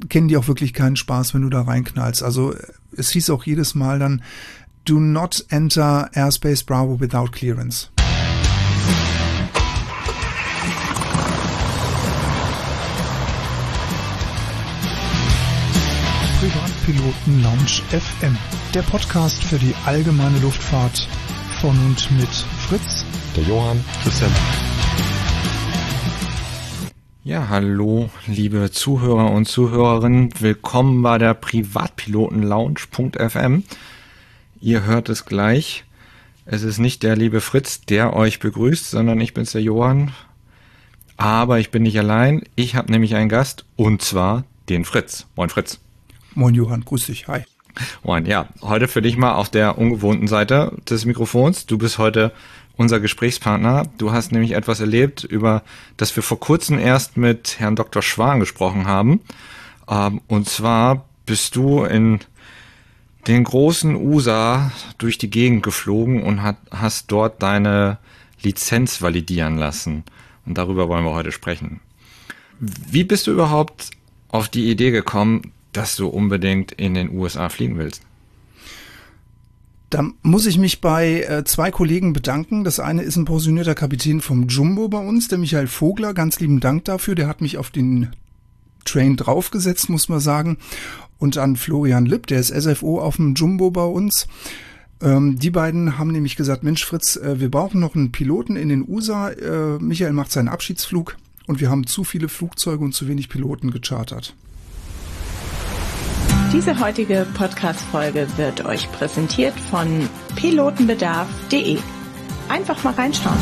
kennen die auch wirklich keinen Spaß, wenn du da reinknallst. Also es hieß auch jedes Mal dann, do not enter Airspace Bravo without clearance. Privatpiloten Lounge FM, der Podcast für die allgemeine Luftfahrt von und mit Fritz, der Johann, Christian. Ja, hallo, liebe Zuhörer und Zuhörerinnen. Willkommen bei der Privatpiloten Lounge.fm. Ihr hört es gleich. Es ist nicht der liebe Fritz, der euch begrüßt, sondern ich bin's, der Johann. Aber ich bin nicht allein. Ich habe nämlich einen Gast, und zwar den Fritz. Moin Fritz. Moin Johann, grüß dich, hi. Moin, ja, heute für dich mal auf der ungewohnten Seite des Mikrofons. Du bist heute unser Gesprächspartner. Du hast nämlich etwas erlebt, über das wir vor kurzem erst mit Herrn Dr. Schwan gesprochen haben. Und zwar bist du in den großen USA durch die Gegend geflogen und hast dort deine Lizenz validieren lassen. Und darüber wollen wir heute sprechen. Wie bist du überhaupt auf die Idee gekommen, dass du unbedingt in den USA fliegen willst? Da muss ich mich bei zwei Kollegen bedanken. Das eine ist ein pensionierter Kapitän vom Jumbo bei uns, der Michael Vogler. Ganz lieben Dank dafür. Der hat mich auf den Train draufgesetzt, muss man sagen. Und an Florian Lipp, der ist SFO auf dem Jumbo bei uns. Die beiden haben nämlich gesagt, Mensch Fritz, wir brauchen noch einen Piloten in den USA. Michael macht seinen Abschiedsflug und wir haben zu viele Flugzeuge und zu wenig Piloten gechartert. Diese heutige Podcast-Folge wird euch präsentiert von pilotenbedarf.de. Einfach mal reinschauen.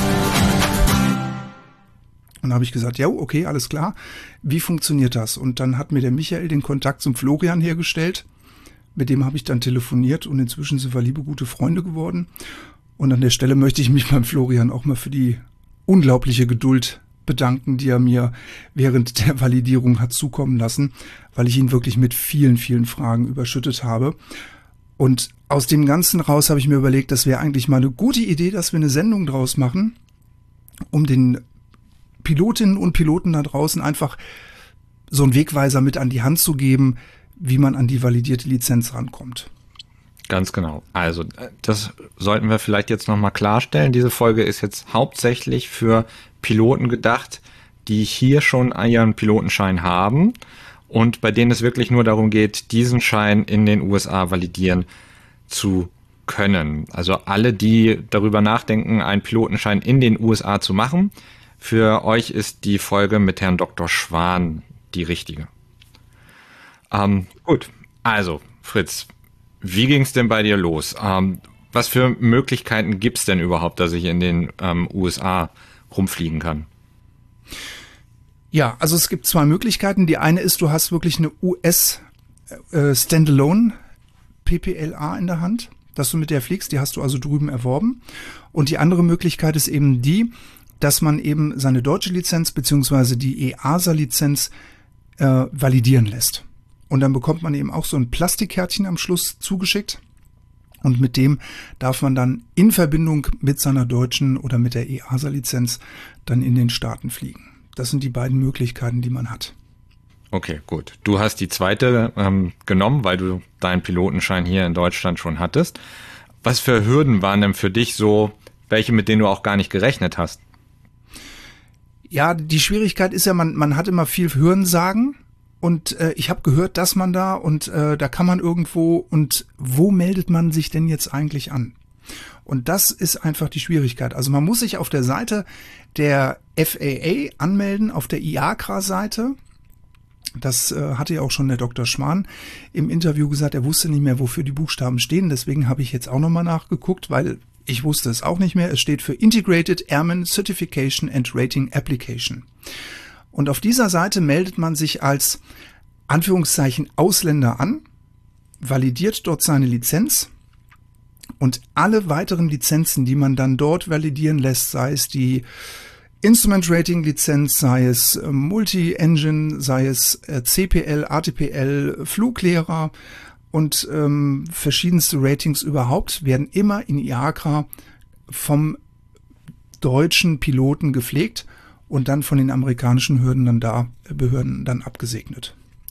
Und da habe ich gesagt, ja, okay, alles klar. Wie funktioniert das? Und dann hat mir der Michael den Kontakt zum Florian hergestellt. Mit dem habe ich dann telefoniert und inzwischen sind wir liebe gute Freunde geworden. Und an der Stelle möchte ich mich beim Florian auch mal für die unglaubliche Geduld bedanken, die er mir während der Validierung hat zukommen lassen, weil ich ihn wirklich mit vielen, vielen Fragen überschüttet habe. Und aus dem Ganzen raus habe ich mir überlegt, das wäre eigentlich mal eine gute Idee, dass wir eine Sendung draus machen, um den Pilotinnen und Piloten da draußen einfach so einen Wegweiser mit an die Hand zu geben, wie man an die validierte Lizenz rankommt. Ganz genau. Also das sollten wir vielleicht jetzt nochmal klarstellen. Diese Folge ist jetzt hauptsächlich für Piloten gedacht, die hier schon ihren Pilotenschein haben und bei denen es wirklich nur darum geht, diesen Schein in den USA validieren zu können. Also alle, die darüber nachdenken, einen Pilotenschein in den USA zu machen, für euch ist die Folge mit Herrn Dr. Schwan die richtige. Gut, also Fritz, wie ging es denn bei dir los? Was für Möglichkeiten gibt es denn überhaupt, dass ich in den USA rumfliegen kann? Ja, also es gibt zwei Möglichkeiten. Die eine ist, du hast wirklich eine US Standalone PPLA in der Hand, dass du mit der fliegst. Die hast du also drüben erworben. Und die andere Möglichkeit ist eben die, dass man eben seine deutsche Lizenz beziehungsweise die EASA-Lizenz validieren lässt. Und dann bekommt man eben auch so ein Plastikkärtchen am Schluss zugeschickt. Und mit dem darf man dann in Verbindung mit seiner deutschen oder mit der EASA-Lizenz dann in den Staaten fliegen. Das sind die beiden Möglichkeiten, die man hat. Okay, gut. Du hast die zweite genommen, weil du deinen Pilotenschein hier in Deutschland schon hattest. Was für Hürden waren denn für dich so, welche, mit denen du auch gar nicht gerechnet hast? Ja, die Schwierigkeit ist ja, man hat immer viel Hörensagen. Und ich habe gehört, dass man da und da kann man irgendwo und wo meldet man sich denn jetzt eigentlich an? Und das ist einfach die Schwierigkeit. Also man muss sich auf der Seite der FAA anmelden, auf der IACRA-Seite. Das hatte ja auch schon der Dr. Schwan im Interview gesagt, er wusste nicht mehr, wofür die Buchstaben stehen. Deswegen habe ich jetzt auch nochmal nachgeguckt, weil ich wusste es auch nicht mehr. Es steht für Integrated Airman Certification and Rating Application. Und auf dieser Seite meldet man sich als Anführungszeichen Ausländer an, validiert dort seine Lizenz und alle weiteren Lizenzen, die man dann dort validieren lässt, sei es die Instrument Rating Lizenz, sei es Multi-Engine, sei es CPL, ATPL, Fluglehrer und verschiedenste Ratings überhaupt, werden immer in IACRA vom deutschen Piloten gepflegt und dann von den amerikanischen Behörden dann abgesegnet.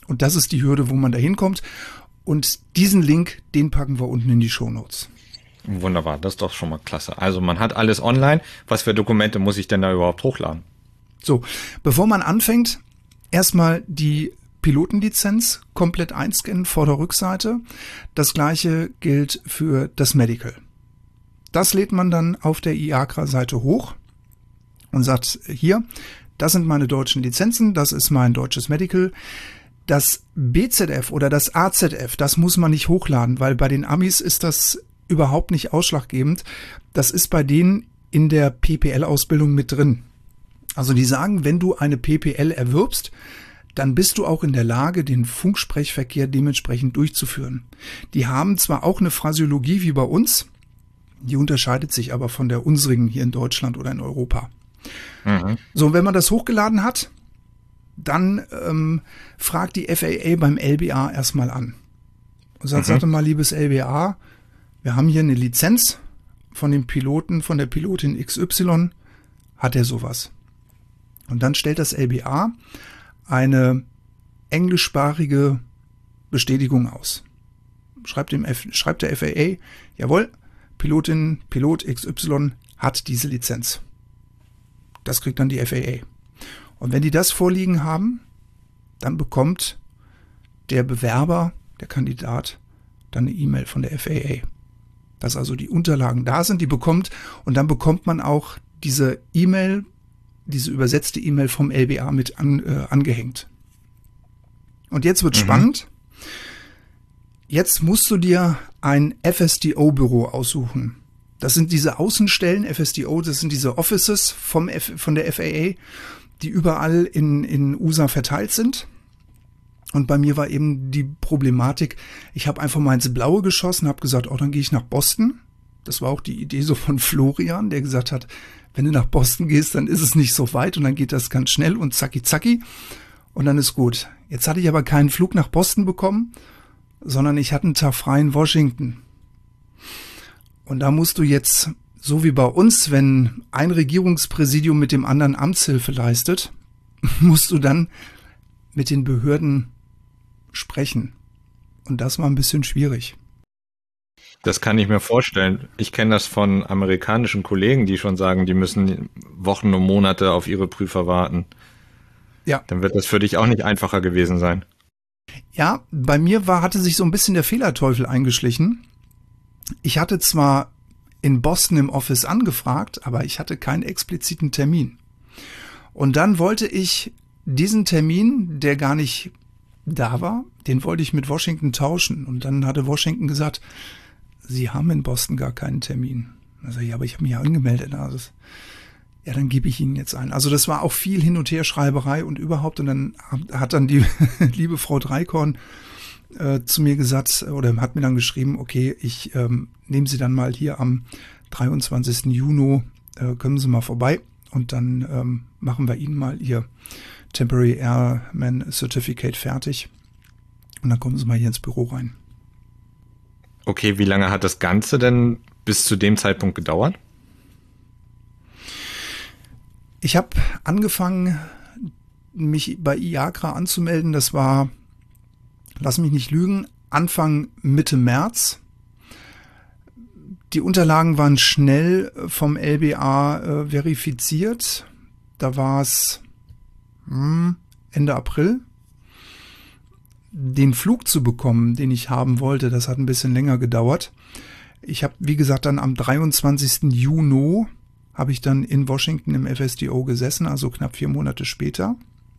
Und das ist die Hürde, wo man da hinkommt. Und diesen Link, den packen wir unten in die Shownotes. Wunderbar, das ist doch schon mal klasse. Also man hat alles online. Was für Dokumente muss ich denn da überhaupt hochladen? So, bevor man anfängt, erstmal die Pilotenlizenz komplett einscannen, Vorder- Rückseite. Das gleiche gilt für das Medical. Das lädt man dann auf der IACRA-Seite hoch und sagt, hier, das sind meine deutschen Lizenzen, das ist mein deutsches Medical. Das BZF oder das AZF, das muss man nicht hochladen, weil bei den Amis ist das überhaupt nicht ausschlaggebend. Das ist bei denen in der PPL-Ausbildung mit drin. Also die sagen, wenn du eine PPL erwirbst, dann bist du auch in der Lage, den Funksprechverkehr dementsprechend durchzuführen. Die haben zwar auch eine Phrasiologie wie bei uns, die unterscheidet sich aber von der unsrigen hier in Deutschland oder in Europa. Mhm. So, wenn man das hochgeladen hat, dann fragt die FAA beim LBA erstmal an. Und sagt mal, liebes LBA, wir haben hier eine Lizenz von dem Piloten, von der Pilotin XY, hat er sowas? Und dann stellt das LBA eine englischsprachige Bestätigung aus. Schreibt der FAA, jawohl, Pilot XY hat diese Lizenz. Das kriegt dann die FAA. Und wenn die das vorliegen haben, dann bekommt der Bewerber, der Kandidat, dann eine E-Mail von der FAA. Dass also die Unterlagen da sind, die bekommt, und dann bekommt man auch diese E-Mail, diese übersetzte E-Mail vom LBA mit angehängt. Und jetzt wird spannend. Jetzt musst du dir ein FSDO-Büro aussuchen. Das sind diese Außenstellen, FSDO, das sind diese Offices von der FAA, die überall in USA verteilt sind. Und bei mir war eben die Problematik, ich habe einfach mal ins Blaue geschossen, habe gesagt, dann gehe ich nach Boston. Das war auch die Idee so von Florian, der gesagt hat, wenn du nach Boston gehst, dann ist es nicht so weit und dann geht das ganz schnell und zacki zacki und dann ist gut. Jetzt hatte ich aber keinen Flug nach Boston bekommen, sondern ich hatte einen Tag frei in Washington. Und da musst du jetzt, so wie bei uns, wenn ein Regierungspräsidium mit dem anderen Amtshilfe leistet, musst du dann mit den Behörden sprechen. Und das war ein bisschen schwierig. Das kann ich mir vorstellen. Ich kenne das von amerikanischen Kollegen, die schon sagen, die müssen Wochen und Monate auf ihre Prüfer warten. Ja. Dann wird das für dich auch nicht einfacher gewesen sein. Ja, bei mir hatte sich so ein bisschen der Fehlerteufel eingeschlichen. Ich hatte zwar in Boston im Office angefragt, aber ich hatte keinen expliziten Termin. Und dann wollte ich diesen Termin, der gar nicht da war, den wollte ich mit Washington tauschen. Und dann hatte Washington gesagt, Sie haben in Boston gar keinen Termin. Also ja, aber ich habe mich ja angemeldet. Also, ja, dann gebe ich Ihnen jetzt ein. Also das war auch viel Hin- und Herschreiberei und überhaupt. Und dann hat dann die liebe Frau Dreikorn zu mir gesagt oder hat mir dann geschrieben, okay, ich nehme Sie dann mal hier am 23. Juni, kommen Sie mal vorbei und dann machen wir Ihnen mal Ihr Temporary Airman Certificate fertig und dann kommen Sie mal hier ins Büro rein. Okay, wie lange hat das Ganze denn bis zu dem Zeitpunkt gedauert? Ich habe angefangen, mich bei IACRA anzumelden. Das war, lass mich nicht lügen, Anfang Mitte März. Die Unterlagen waren schnell vom LBA verifiziert. Da war es Ende April. Den Flug zu bekommen, den ich haben wollte, das hat ein bisschen länger gedauert. Ich habe, wie gesagt, dann am 23. Juni habe ich dann in Washington im FSDO gesessen, also knapp 4 Monate später.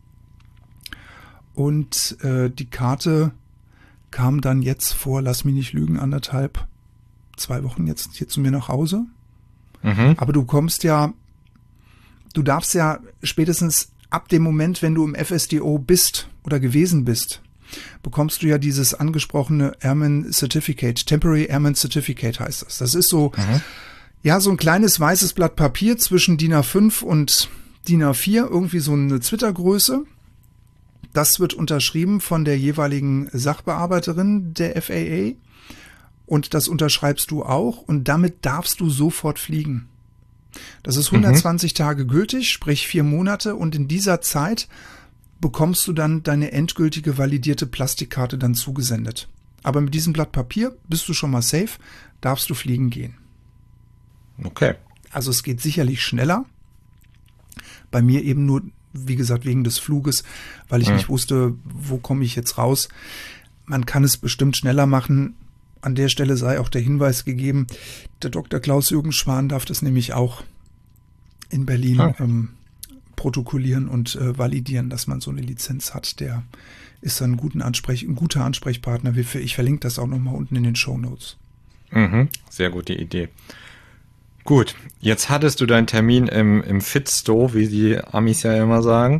Und die Karte kam dann jetzt vor, lass mich nicht lügen, 2 Wochen jetzt hier zu mir nach Hause. Aber du darfst ja spätestens ab dem Moment, wenn du im FSDO bist oder gewesen bist, bekommst du ja dieses angesprochene Airman Certificate, Temporary Airman Certificate heißt das. Das ist so, ja, so ein kleines weißes Blatt Papier zwischen DIN A5 und DIN A4, irgendwie so eine Zwittergröße. Das wird unterschrieben von der jeweiligen Sachbearbeiterin der FAA und das unterschreibst du auch und damit darfst du sofort fliegen. Das ist 120 Tage gültig, sprich 4 Monate und in dieser Zeit bekommst du dann deine endgültige validierte Plastikkarte dann zugesendet. Aber mit diesem Blatt Papier bist du schon mal safe, darfst du fliegen gehen. Okay. Also es geht sicherlich schneller. Bei mir eben nur, wie gesagt, wegen des Fluges, weil ich nicht wusste, wo komme ich jetzt raus. Man kann es bestimmt schneller machen. An der Stelle sei auch der Hinweis gegeben, der Dr. Klaus-Jürgen Schwan darf das nämlich auch in Berlin protokollieren und validieren, dass man so eine Lizenz hat. Der ist dann ein guter Ansprechpartner. Ich verlinke das auch nochmal unten in den Shownotes. Sehr gute Idee. Gut, jetzt hattest du deinen Termin im Fitsto, wie die Amis ja immer sagen.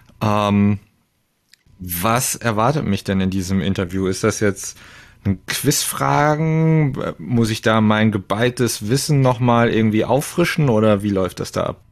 Was erwartet mich denn in diesem Interview? Ist das jetzt ein Quizfragen? Muss ich da mein geballtes Wissen nochmal irgendwie auffrischen oder wie läuft das da ab?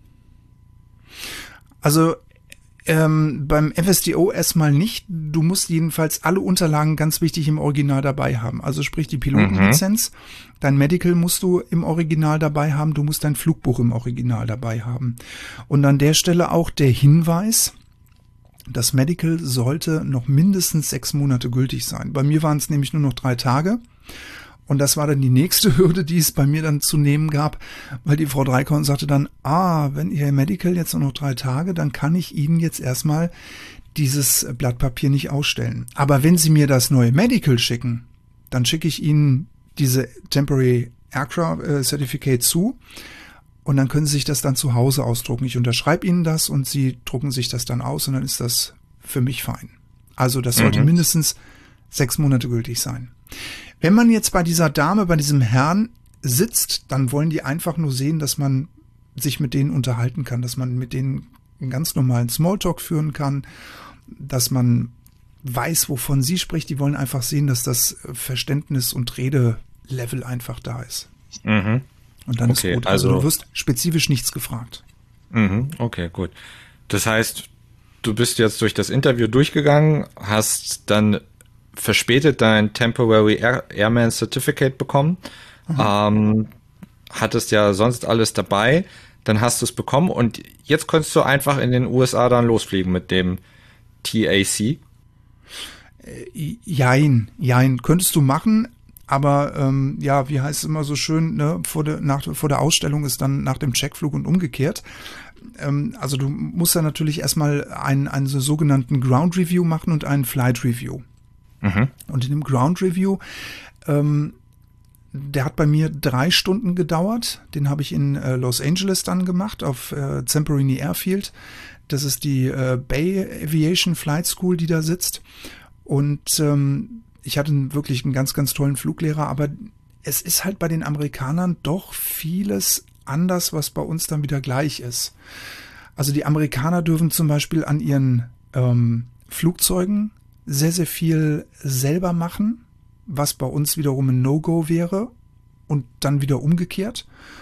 Also beim FSDO erstmal nicht. Du musst jedenfalls alle Unterlagen ganz wichtig im Original dabei haben. Also sprich die Pilotenlizenz, dein Medical musst du im Original dabei haben, du musst dein Flugbuch im Original dabei haben. Und an der Stelle auch der Hinweis, das Medical sollte noch mindestens 6 Monate gültig sein. Bei mir waren es nämlich nur noch 3 Tage. Und das war dann die nächste Hürde, die es bei mir dann zu nehmen gab, weil die Frau Dreikorn sagte dann, wenn Ihr Medical jetzt nur noch 3 Tage, dann kann ich Ihnen jetzt erstmal dieses Blatt Papier nicht ausstellen. Aber wenn Sie mir das neue Medical schicken, dann schicke ich Ihnen diese Temporary Aircraft Certificate zu und dann können Sie sich das dann zu Hause ausdrucken. Ich unterschreibe Ihnen das und Sie drucken sich das dann aus und dann ist das für mich fein. Also das sollte mindestens 6 Monate gültig sein. Wenn man jetzt bei dieser Dame, bei diesem Herrn sitzt, dann wollen die einfach nur sehen, dass man sich mit denen unterhalten kann, dass man mit denen einen ganz normalen Smalltalk führen kann, dass man weiß, wovon sie spricht. Die wollen einfach sehen, dass das Verständnis und Redelevel einfach da ist. Und dann ist gut. Also du wirst spezifisch nichts gefragt. Okay, gut. Das heißt, du bist jetzt durch das Interview durchgegangen, hast dann verspätet dein Temporary Airman Certificate bekommen, hattest ja sonst alles dabei, dann hast du es bekommen und jetzt konntest du einfach in den USA dann losfliegen mit dem TAC? Jein, könntest du machen, aber wie heißt es immer so schön, ne? Vor der Ausstellung ist dann nach dem Checkflug und umgekehrt. Also du musst ja natürlich erstmal einen sogenannten Ground Review machen und einen Flight Review. Und in dem Ground Review, der hat bei mir 3 Stunden gedauert. Den habe ich in Los Angeles dann gemacht, auf Zamperini Airfield. Das ist die Bay Aviation Flight School, die da sitzt. Und ich hatte wirklich einen ganz, ganz tollen Fluglehrer, aber es ist halt bei den Amerikanern doch vieles anders, was bei uns dann wieder gleich ist. Also die Amerikaner dürfen zum Beispiel an ihren Flugzeugen sehr, sehr viel selber machen, was bei uns wiederum ein No-Go wäre und dann wieder umgekehrt.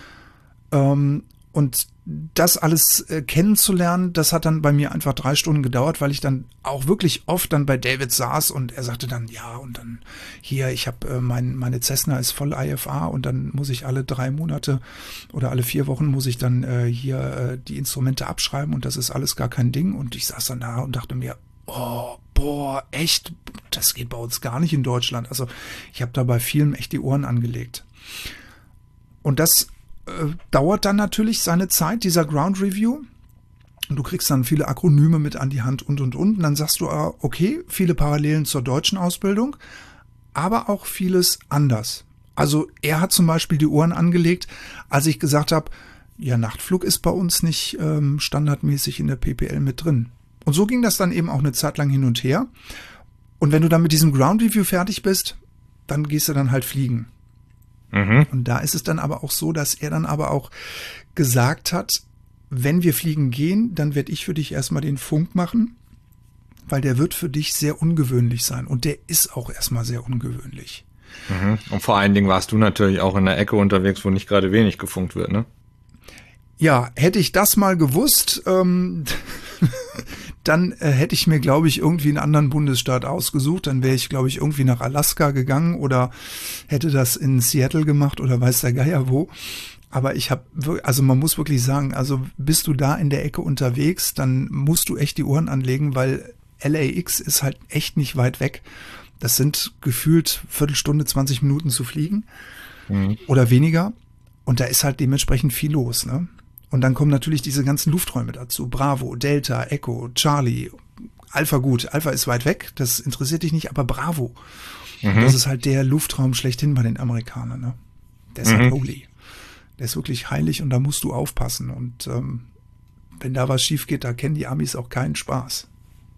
Und das alles kennenzulernen, das hat dann bei mir einfach 3 Stunden gedauert, weil ich dann auch wirklich oft dann bei David saß und er sagte dann, ja, und dann hier, ich habe meine Cessna ist voll IFA und dann muss ich alle 3 Monate oder alle 4 Wochen muss ich dann hier die Instrumente abschreiben und das ist alles gar kein Ding. Und ich saß dann da und dachte mir, echt? Das geht bei uns gar nicht in Deutschland. Also ich habe da bei vielen echt die Ohren angelegt. Und das dauert dann natürlich seine Zeit, dieser Ground Review. Und du kriegst dann viele Akronyme mit an die Hand und. Und dann sagst du, okay, viele Parallelen zur deutschen Ausbildung, aber auch vieles anders. Also er hat zum Beispiel die Ohren angelegt, als ich gesagt habe, ja, Nachtflug ist bei uns nicht standardmäßig in der PPL mit drin. Und so ging das dann eben auch eine Zeit lang hin und her. Und wenn du dann mit diesem Ground Review fertig bist, dann gehst du dann halt fliegen. Und da ist es dann aber auch so, dass er dann aber auch gesagt hat, wenn wir fliegen gehen, dann werde ich für dich erstmal den Funk machen, weil der wird für dich sehr ungewöhnlich sein. Und der ist auch erstmal sehr ungewöhnlich. Und vor allen Dingen warst du natürlich auch in der Ecke unterwegs, wo nicht gerade wenig gefunkt wird, ne? Ja, hätte ich das mal gewusst, dann hätte ich mir, glaube ich, irgendwie einen anderen Bundesstaat ausgesucht. Dann wäre ich, glaube ich, irgendwie nach Alaska gegangen oder hätte das in Seattle gemacht oder weiß der Geier wo. Aber also man muss wirklich sagen, also bist du da in der Ecke unterwegs, dann musst du echt die Ohren anlegen, weil LAX ist halt echt nicht weit weg. Das sind gefühlt Viertelstunde, 20 Minuten zu fliegen oder weniger. Und da ist halt dementsprechend viel los, ne? Und dann kommen natürlich diese ganzen Lufträume dazu. Bravo, Delta, Echo, Charlie, Alpha gut. Alpha ist weit weg, das interessiert dich nicht, aber Bravo. Das ist halt der Luftraum schlechthin bei den Amerikanern, ne? Der ist halt holy. Der ist wirklich heilig und da musst du aufpassen. Und wenn da was schief geht, da kennen die Amis auch keinen Spaß.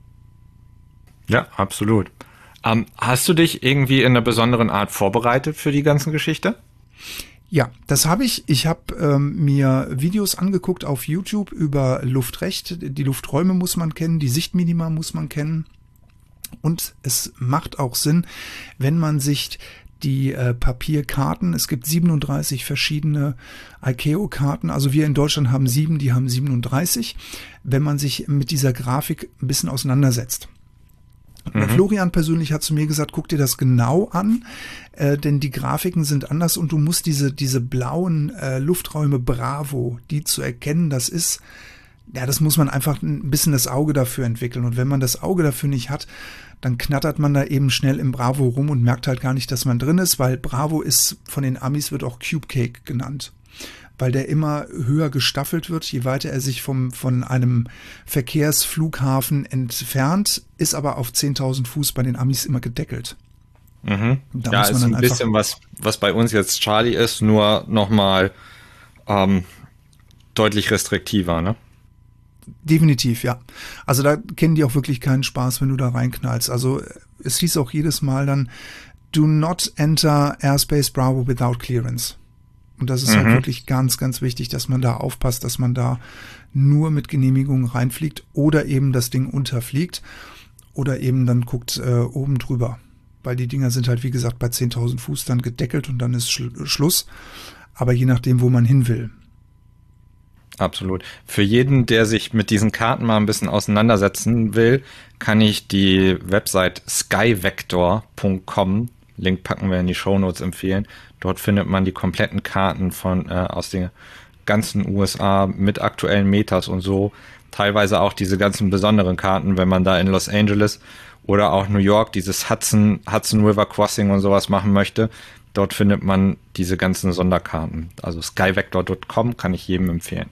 Ja, absolut. Hast du dich irgendwie in einer besonderen Art vorbereitet für die ganze Geschichte? Ja, das habe ich. Ich habe mir Videos angeguckt auf YouTube über Luftrecht. Die Lufträume muss man kennen, die Sichtminima muss man kennen. Und es macht auch Sinn, wenn man sich die Papierkarten, es gibt 37 verschiedene ICAO-Karten, also wir in Deutschland haben 7, die haben 37, wenn man sich mit dieser Grafik ein bisschen auseinandersetzt. Florian persönlich hat zu mir gesagt, guck dir das genau an, denn die Grafiken sind anders und du musst diese blauen Lufträume Bravo, die zu erkennen, das muss man einfach ein bisschen das Auge dafür entwickeln. Und wenn man das Auge dafür nicht hat, dann knattert man da eben schnell im Bravo rum und merkt halt gar nicht, dass man drin ist, weil Bravo ist von den Amis, wird auch Cube Cake genannt, weil der immer höher gestaffelt wird, je weiter er sich von einem Verkehrsflughafen entfernt, ist aber auf 10.000 Fuß bei den Amis immer gedeckelt. Da ja, ist ein bisschen was bei uns jetzt Charlie ist, nur nochmal deutlich restriktiver, ne? Definitiv, ja. Also da kennen die auch wirklich keinen Spaß, wenn du da reinknallst. Also es hieß auch jedes Mal dann, do not enter Airspace Bravo without clearance. Und das ist halt wirklich ganz, ganz wichtig, dass man da aufpasst, dass man da nur mit Genehmigung reinfliegt oder eben das Ding unterfliegt oder eben dann guckt oben drüber. Weil die Dinger sind halt, wie gesagt, bei 10.000 Fuß dann gedeckelt und dann ist Schluss. Aber je nachdem, wo man hin will. Absolut. Für jeden, der sich mit diesen Karten mal ein bisschen auseinandersetzen will, kann ich die Website skyvector.com, Link packen wir in die Shownotes, empfehlen. Dort findet man die kompletten Karten aus den ganzen USA mit aktuellen Metas und so. Teilweise auch diese ganzen besonderen Karten, wenn man da in Los Angeles oder auch New York dieses Hudson River Crossing und sowas machen möchte. Dort findet man diese ganzen Sonderkarten. Also skyvector.com kann ich jedem empfehlen.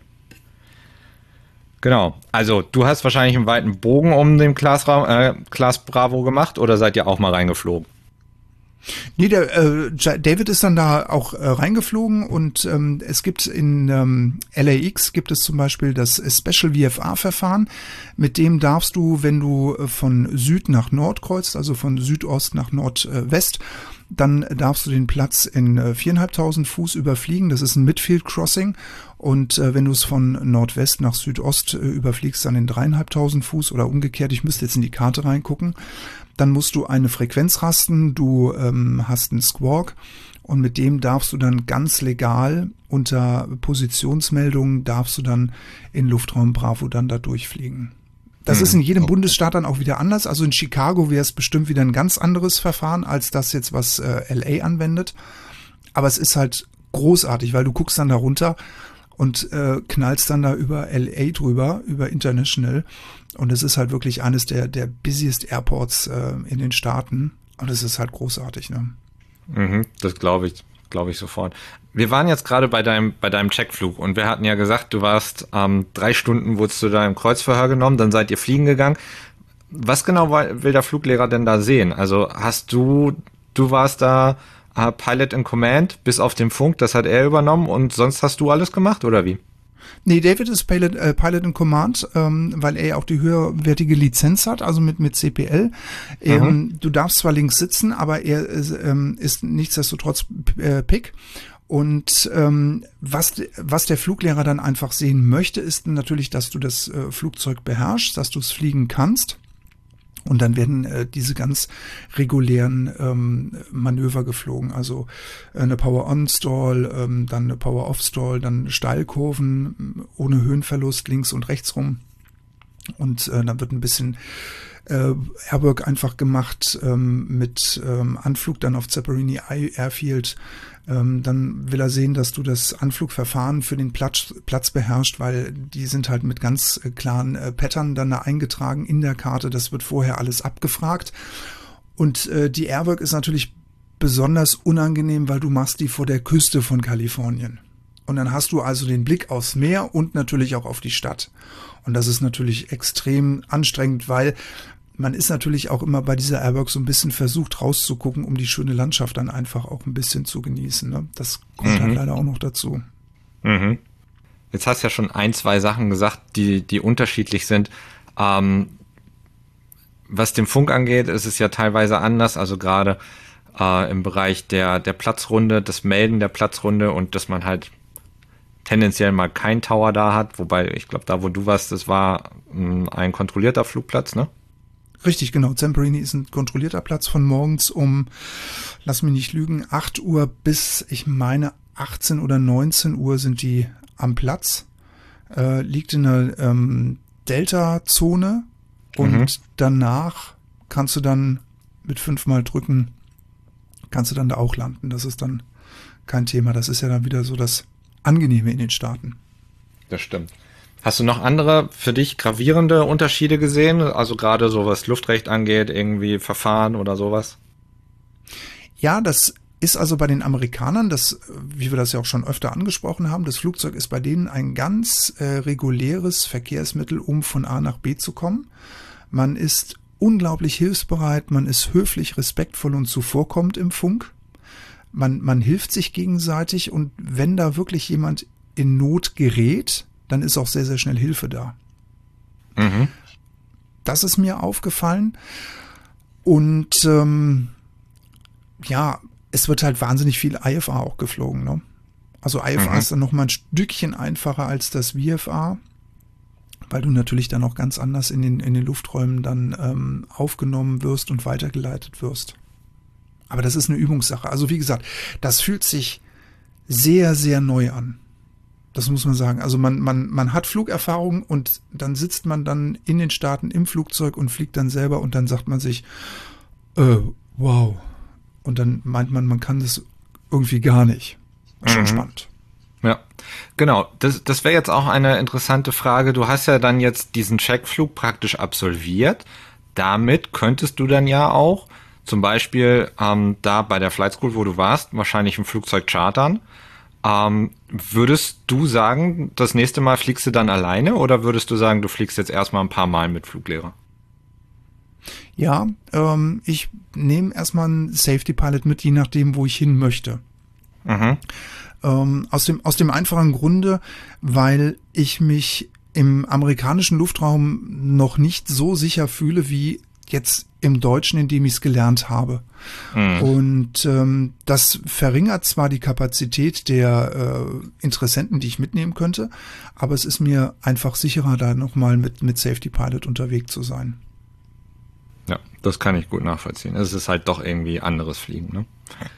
Genau, also du hast wahrscheinlich einen weiten Bogen um den Class Bravo gemacht oder seid ihr auch mal reingeflogen? Nee, der David ist dann da auch reingeflogen und es gibt in LAX gibt es zum Beispiel das Special VFR-Verfahren, mit dem darfst du, wenn du von Süd nach Nord kreuzt, also von Südost nach Nordwest, dann darfst du den Platz in 4.500 Fuß überfliegen. Das ist ein Midfield Crossing. Und wenn du es von Nordwest nach Südost überfliegst, dann in 3.500 Fuß oder umgekehrt. Ich müsste jetzt in die Karte reingucken. Dann musst du eine Frequenz rasten. Du hast einen Squawk. Und mit dem darfst du dann ganz legal unter Positionsmeldungen darfst du dann in Luftraum Bravo dann da durchfliegen. Das ist in jedem Bundesstaat dann auch wieder anders. Also in Chicago wäre es bestimmt wieder ein ganz anderes Verfahren als das jetzt, was LA anwendet. Aber es ist halt großartig, weil du guckst dann da runter und knallst dann da über LA drüber, über International. Und es ist halt wirklich eines der busiest Airports in den Staaten. Und es ist halt großartig, ne? Das glaube ich sofort. Wir waren jetzt gerade bei deinem Checkflug und wir hatten ja gesagt, du warst 3 Stunden, wurdest du da im Kreuzverhör genommen, dann seid ihr fliegen gegangen. Was genau will der Fluglehrer denn da sehen? Also du warst da Pilot in Command bis auf den Funk, das hat er übernommen und sonst hast du alles gemacht oder wie? Nee, David ist Pilot in Command, weil er ja auch die höherwertige Lizenz hat, also mit CPL. Du darfst zwar links sitzen, aber er ist nichtsdestotrotz Pick. Und was der Fluglehrer dann einfach sehen möchte, ist natürlich, dass du das Flugzeug beherrschst, dass du es fliegen kannst. Und dann werden diese ganz regulären Manöver geflogen, also eine Power-On-Stall, dann eine Power-Off-Stall, dann Steilkurven ohne Höhenverlust links und rechts rum. Und dann wird ein bisschen Airwork einfach gemacht mit Anflug dann auf Zapparini Airfield. Dann will er sehen, dass du das Anflugverfahren für den Platz beherrschst, weil die sind halt mit ganz klaren Pattern dann da eingetragen in der Karte. Das wird vorher alles abgefragt. Und die Airwork ist natürlich besonders unangenehm, weil du machst die vor der Küste von Kalifornien. Und dann hast du also den Blick aufs Meer und natürlich auch auf die Stadt. Und das ist natürlich extrem anstrengend, weil man ist natürlich auch immer bei dieser Airwork so ein bisschen versucht rauszugucken, um die schöne Landschaft dann einfach auch ein bisschen zu genießen. Ne? Das kommt halt leider auch noch dazu. Mhm. Jetzt hast du ja schon 2 Sachen gesagt, die unterschiedlich sind. Was den Funk angeht, ist es ja teilweise anders. Also gerade im Bereich der Platzrunde, das Melden der Platzrunde und dass man halt tendenziell mal kein Tower da hat, wobei ich glaube, da wo du warst, das war ein kontrollierter Flugplatz, ne? Richtig, genau. Zamperini ist ein kontrollierter Platz von morgens um, lass mich nicht lügen, 8 Uhr bis, ich meine, 18 oder 19 Uhr sind die am Platz. Liegt in der Delta-Zone und danach kannst du dann mit 5-mal drücken, kannst du dann da auch landen. Das ist dann kein Thema. Das ist ja dann wieder so das Angenehme in den Staaten. Das stimmt. Hast du noch andere für dich gravierende Unterschiede gesehen? Also gerade so was Luftrecht angeht, irgendwie Verfahren oder sowas? Ja, das ist also bei den Amerikanern, wie wir das ja auch schon öfter angesprochen haben, das Flugzeug ist bei denen ein ganz reguläres Verkehrsmittel, um von A nach B zu kommen. Man ist unglaublich hilfsbereit, man ist höflich, respektvoll und zuvorkommend im Funk. Man hilft sich gegenseitig und wenn da wirklich jemand in Not gerät, dann ist auch sehr, sehr schnell Hilfe da. Mhm. Das ist mir aufgefallen. Und es wird halt wahnsinnig viel IFA auch geflogen. Ne? Also IFA ist dann nochmal ein Stückchen einfacher als das VFA, weil du natürlich dann auch ganz anders in den Lufträumen dann aufgenommen wirst und weitergeleitet wirst. Aber das ist eine Übungssache. Also wie gesagt, das fühlt sich sehr, sehr neu an. Das muss man sagen. Also man hat Flugerfahrung und dann sitzt man dann in den Staaten im Flugzeug und fliegt dann selber und dann sagt man sich, wow. Und dann meint man kann das irgendwie gar nicht. Schon spannend. Ja, genau. Das wäre jetzt auch eine interessante Frage. Du hast ja dann jetzt diesen Checkflug praktisch absolviert. Damit könntest du dann ja auch zum Beispiel da bei der Flight School, wo du warst, wahrscheinlich ein Flugzeug chartern. Würdest du sagen, das nächste Mal fliegst du dann alleine oder würdest du sagen, du fliegst jetzt erstmal ein paar Mal mit Fluglehrer? Ja, ich nehme erstmal einen Safety Pilot mit, je nachdem, wo ich hin möchte. Aus dem einfachen Grunde, weil ich mich im amerikanischen Luftraum noch nicht so sicher fühle wie jetzt im Deutschen, in dem ich es gelernt habe. Und das verringert zwar die Kapazität der Interessenten, die ich mitnehmen könnte, aber es ist mir einfach sicherer, da nochmal mit Safety Pilot unterwegs zu sein. Ja, das kann ich gut nachvollziehen. Es ist halt doch irgendwie anderes Fliegen, ne?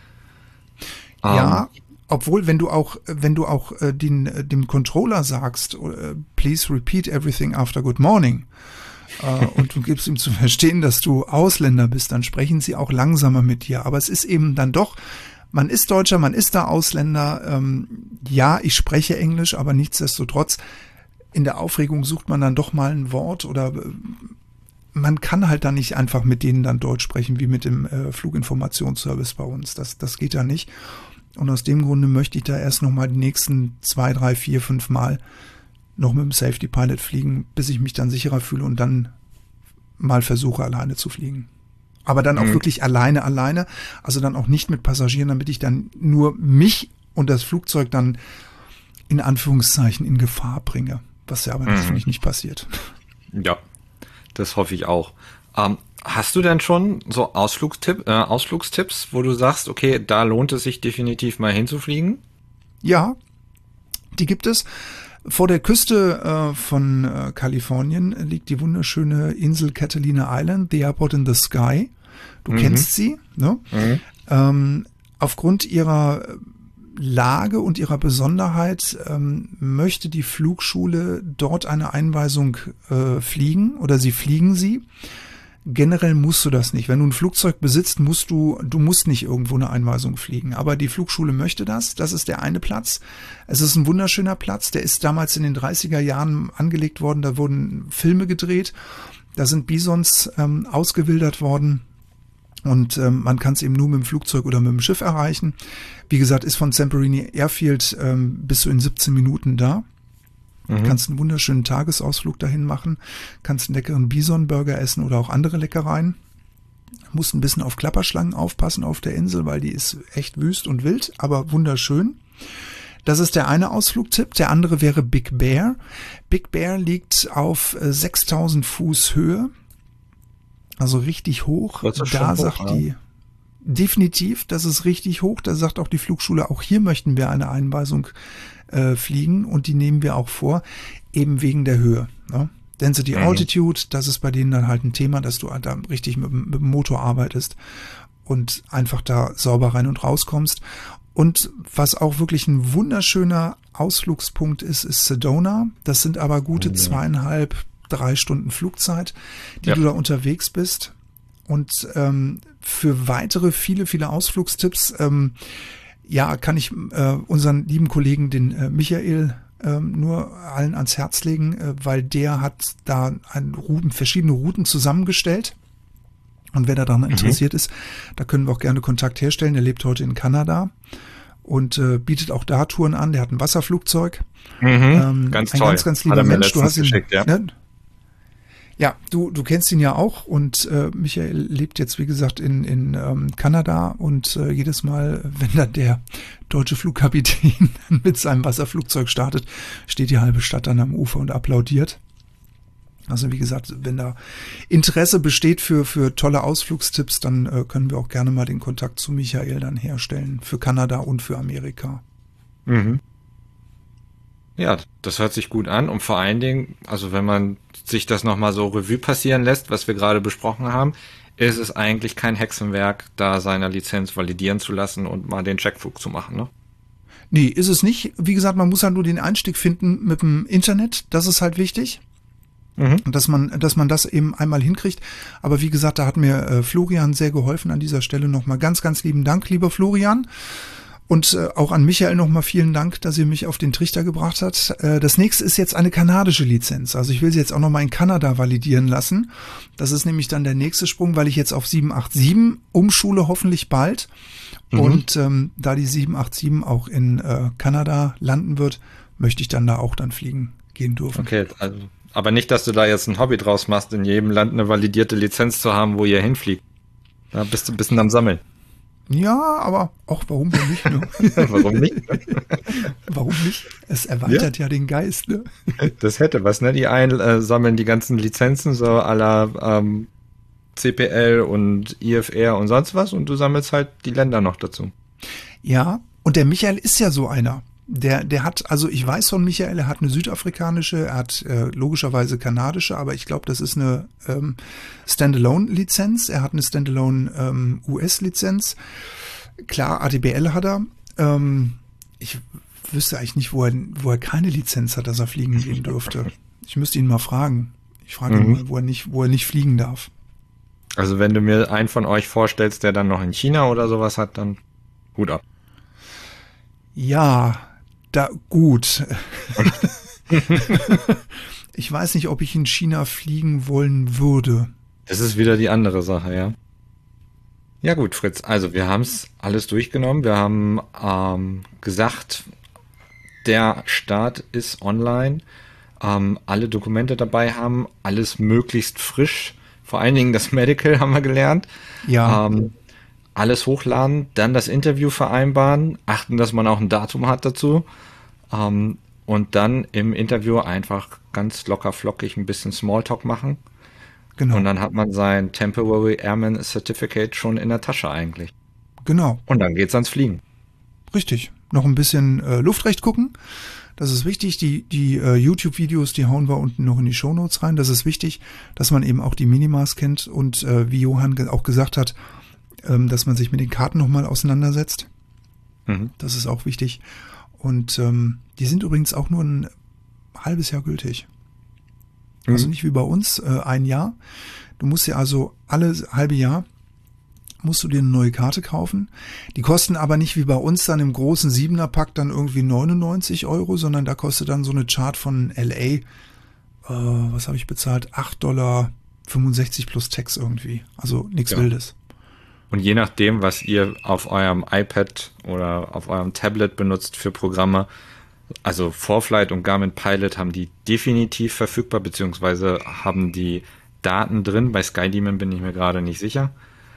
Ja, obwohl, wenn du auch dem Controller sagst, please repeat everything after good morning, und du gibst ihm zu verstehen, dass du Ausländer bist, dann sprechen sie auch langsamer mit dir. Aber es ist eben dann doch, man ist Deutscher, man ist da Ausländer. Ja, ich spreche Englisch, aber nichtsdestotrotz, in der Aufregung sucht man dann doch mal ein Wort oder man kann halt dann nicht einfach mit denen dann Deutsch sprechen, wie mit dem Fluginformationsservice bei uns. Das geht ja nicht. Und aus dem Grunde möchte ich da erst nochmal die nächsten 2, 3, 4, 5 Mal noch mit dem Safety Pilot fliegen, bis ich mich dann sicherer fühle und dann mal versuche, alleine zu fliegen. Aber dann auch wirklich alleine, also dann auch nicht mit Passagieren, damit ich dann nur mich und das Flugzeug dann in Anführungszeichen in Gefahr bringe, was ja aber natürlich nicht passiert. Ja, das hoffe ich auch. Hast du denn schon so Ausflugstipps, wo du sagst, okay, da lohnt es sich definitiv mal hinzufliegen? Ja, die gibt es. Vor der Küste von Kalifornien liegt die wunderschöne Insel Catalina Island, the Airport in the Sky. Du kennst sie, ne? Aufgrund ihrer Lage und ihrer Besonderheit möchte die Flugschule dort eine Einweisung fliegen oder sie fliegen sie. Generell musst du das nicht. Wenn du ein Flugzeug besitzt, musst du musst nicht irgendwo eine Einweisung fliegen. Aber die Flugschule möchte das. Das ist der eine Platz. Es ist ein wunderschöner Platz. Der ist damals in den 30er Jahren angelegt worden. Da wurden Filme gedreht. Da sind Bisons ausgewildert worden. Und man kann es eben nur mit dem Flugzeug oder mit dem Schiff erreichen. Wie gesagt, ist von Zamperini Airfield bis zu in 17 Minuten da. Kannst einen wunderschönen Tagesausflug dahin machen, kannst einen leckeren Bison-Burger essen oder auch andere Leckereien. Musst ein bisschen auf Klapperschlangen aufpassen auf der Insel, weil die ist echt wüst und wild, aber wunderschön. Das ist der eine Ausflugtipp. Der andere wäre Big Bear. Big Bear liegt auf 6000 Fuß Höhe, also richtig hoch. Da sagt die definitiv, das ist richtig hoch. Da sagt auch die Flugschule, auch hier möchten wir eine Einweisung fliegen und die nehmen wir auch vor, eben wegen der Höhe. Ne? Density Altitude, das ist bei denen dann halt ein Thema, dass du da richtig mit dem Motor arbeitest und einfach da sauber rein und rauskommst. Und was auch wirklich ein wunderschöner Ausflugspunkt ist Sedona. Das sind aber gute 2,5, 3 Stunden Flugzeit, die du da unterwegs bist. Und für weitere viele Ausflugstipps kann ich unseren lieben Kollegen, den Michael, nur allen ans Herz legen, weil der hat da verschiedene Routen zusammengestellt. Und wer daran interessiert ist, da können wir auch gerne Kontakt herstellen. Er lebt heute in Kanada und bietet auch da Touren an. Der hat ein Wasserflugzeug. Ganz toll. Ganz lieber Mensch. Du hast ihn geschickt, ja. Ne? Ja, du kennst ihn ja auch und Michael lebt jetzt, wie gesagt, in Kanada und jedes Mal, wenn dann der deutsche Flugkapitän mit seinem Wasserflugzeug startet, steht die halbe Stadt dann am Ufer und applaudiert. Also wie gesagt, wenn da Interesse besteht für tolle Ausflugstipps, dann können wir auch gerne mal den Kontakt zu Michael dann herstellen, für Kanada und für Amerika. Ja, das hört sich gut an und vor allen Dingen, also wenn man sich das nochmal so Revue passieren lässt, was wir gerade besprochen haben, ist es eigentlich kein Hexenwerk, da seine Lizenz validieren zu lassen und mal den Checkflug zu machen, ne? Nee, ist es nicht. Wie gesagt, man muss halt nur den Einstieg finden mit dem Internet, das ist halt wichtig. Dass man das eben einmal hinkriegt. Aber wie gesagt, da hat mir Florian sehr geholfen an dieser Stelle. Nochmal ganz, ganz lieben Dank, lieber Florian. Und auch an Michael nochmal vielen Dank, dass ihr mich auf den Trichter gebracht habt. Das nächste ist jetzt eine kanadische Lizenz. Also ich will sie jetzt auch nochmal in Kanada validieren lassen. Das ist nämlich dann der nächste Sprung, weil ich jetzt auf 787 umschule, hoffentlich bald. Und da die 787 auch in Kanada landen wird, möchte ich dann da auch dann fliegen gehen dürfen. Okay, also aber nicht, dass du da jetzt ein Hobby draus machst, in jedem Land eine validierte Lizenz zu haben, wo ihr hinfliegt. Da bist du ein bisschen am Sammeln. Ja, aber auch warum denn nicht? Ne? Warum nicht? Warum nicht? Es erweitert ja den Geist. Ne? Das hätte was, ne? Die einen sammeln die ganzen Lizenzen so à la CPL und IFR und sonst was und du sammelst halt die Länder noch dazu. Ja, und der Michael ist ja so einer. Der hat, also ich weiß von Michael, er hat eine südafrikanische, er hat logischerweise kanadische, aber ich glaube, das ist eine Standalone-Lizenz. Er hat eine Standalone US-Lizenz. Klar, ATBL hat er. Ich wüsste eigentlich nicht, wo er keine Lizenz hat, dass er fliegen gehen dürfte. Ich müsste ihn mal fragen. Ich frage ihn mal, wo er nicht fliegen darf. Also wenn du mir einen von euch vorstellst, der dann noch in China oder sowas hat, dann Hut ab. Ja, gut. Ich weiß nicht, ob ich in China fliegen wollen würde. Das ist wieder die andere Sache, ja. Ja gut, Fritz, also wir haben es alles durchgenommen. Wir haben gesagt, der Start ist online. Alle Dokumente dabei haben, alles möglichst frisch. Vor allen Dingen das Medical haben wir gelernt. Ja. Alles hochladen, dann das Interview vereinbaren, achten, dass man auch ein Datum hat dazu und dann im Interview einfach ganz locker flockig ein bisschen Smalltalk machen. Genau. Und dann hat man sein Temporary Airman Certificate schon in der Tasche eigentlich. Genau. Und dann geht's ans Fliegen. Richtig. Noch ein bisschen Luftrecht gucken. Das ist wichtig. Die YouTube-Videos, die hauen wir unten noch in die Shownotes rein. Das ist wichtig, dass man eben auch die Minimas kennt und wie Johann auch gesagt hat, dass man sich mit den Karten nochmal auseinandersetzt. Das ist auch wichtig. Und die sind übrigens auch nur ein halbes Jahr gültig. Also nicht wie bei uns, ein Jahr. Du musst dir also alle halbe Jahr musst du dir eine neue Karte kaufen. Die kosten aber nicht wie bei uns dann im großen 7er-Pack dann irgendwie 99 €, sondern da kostet dann so eine Chart von LA, was habe ich bezahlt? $8,65 plus Tax irgendwie. Also nichts Wildes. Und je nachdem, was ihr auf eurem iPad oder auf eurem Tablet benutzt für Programme, also ForeFlight und Garmin Pilot haben die definitiv verfügbar, beziehungsweise haben die Daten drin. Bei SkyDemon bin ich mir gerade nicht sicher.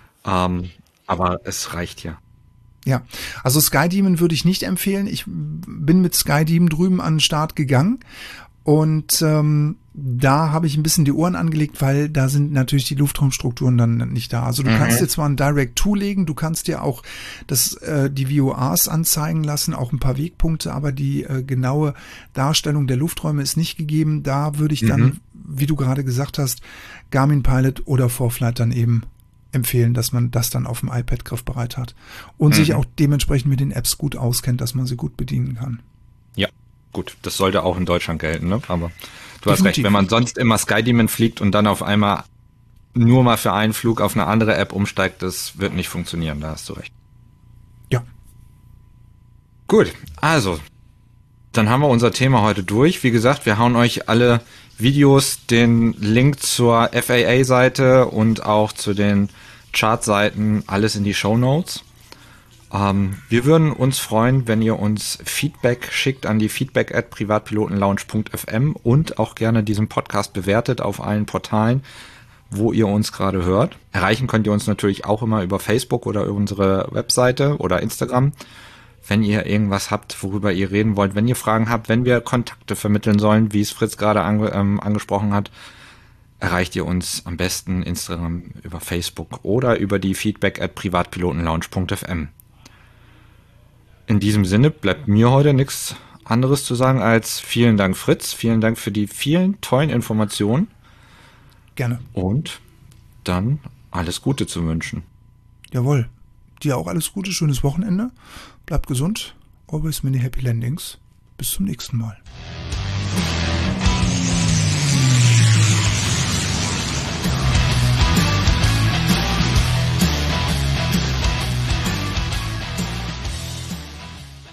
Aber es reicht ja. Ja, also SkyDemon würde ich nicht empfehlen. Ich bin mit SkyDemon drüben an den Start gegangen und da habe ich ein bisschen die Ohren angelegt, weil da sind natürlich die Luftraumstrukturen dann nicht da. Also du kannst dir zwar ein Direct zulegen, du kannst dir auch die VORs anzeigen lassen, auch ein paar Wegpunkte, aber die genaue Darstellung der Lufträume ist nicht gegeben. Da würde ich dann, wie du gerade gesagt hast, Garmin Pilot oder ForeFlight dann eben empfehlen, dass man das dann auf dem iPad griffbereit hat und sich auch dementsprechend mit den Apps gut auskennt, dass man sie gut bedienen kann. Ja, gut, das sollte auch in Deutschland gelten, ne? Aber du hast recht, wenn man sonst immer SkyDemon fliegt und dann auf einmal nur mal für einen Flug auf eine andere App umsteigt, das wird nicht funktionieren, da hast du recht. Ja. Gut, also, dann haben wir unser Thema heute durch. Wie gesagt, wir hauen euch alle Videos, den Link zur FAA-Seite und auch zu den Chartseiten, alles in die Shownotes. Wir würden uns freuen, wenn ihr uns Feedback schickt an die feedback@privatpilotenlounge.fm und auch gerne diesen Podcast bewertet auf allen Portalen, wo ihr uns gerade hört. Erreichen könnt ihr uns natürlich auch immer über Facebook oder über unsere Webseite oder Instagram. Wenn ihr irgendwas habt, worüber ihr reden wollt, wenn ihr Fragen habt, wenn wir Kontakte vermitteln sollen, wie es Fritz gerade angesprochen hat, erreicht ihr uns am besten Instagram, über Facebook oder über die feedback@privatpilotenlounge.fm. In diesem Sinne bleibt mir heute nichts anderes zu sagen als vielen Dank, Fritz. Vielen Dank für die vielen tollen Informationen. Gerne. Und dann alles Gute zu wünschen. Jawohl. Dir auch alles Gute, schönes Wochenende. Bleibt gesund. Always many happy landings. Bis zum nächsten Mal.